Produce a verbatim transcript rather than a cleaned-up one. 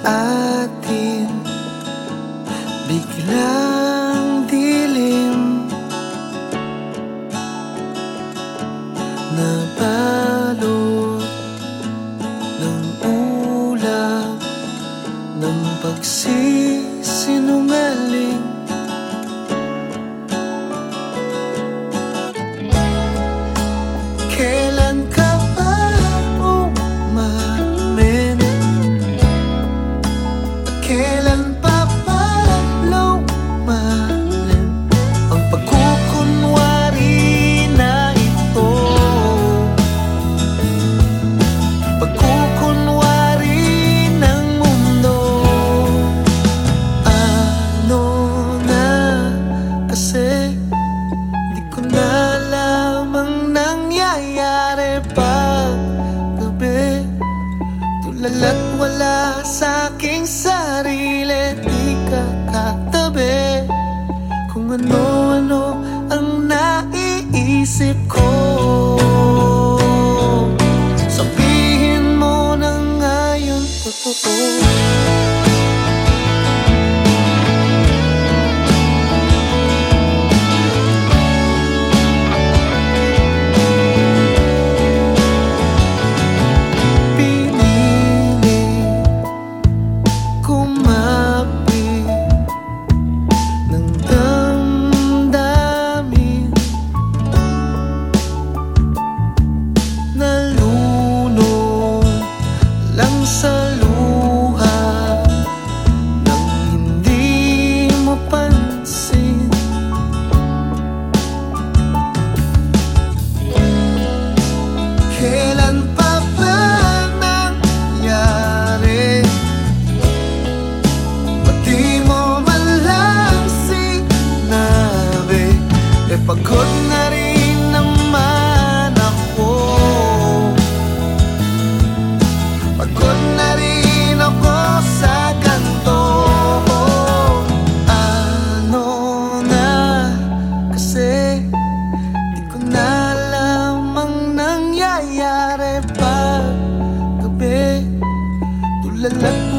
atin biglang dilim, nabalot ng ulap ng pagsisinungaling. Kailan ka ba umamin? Kailan pa ba lumalim ang pagkukunwari na ito? Pagkukunwari ng mundo. Ano na kasi di ko na alam ang nangyayari pag gabi. Tulala't wala sa'king sarili, di ka katabi. Kung ano-ano ang naiisip ko, sabihin mo na ngayon totoo. Sa luha nang hindi mo pansin. Kailan pa ba nangyari? Pati mo man lang sinabi, e pagod na rin naman ako. Pagod na rin ako sa ganito. Ano na kasi di ko na alam ang nangyayari pag gabi. Tulala't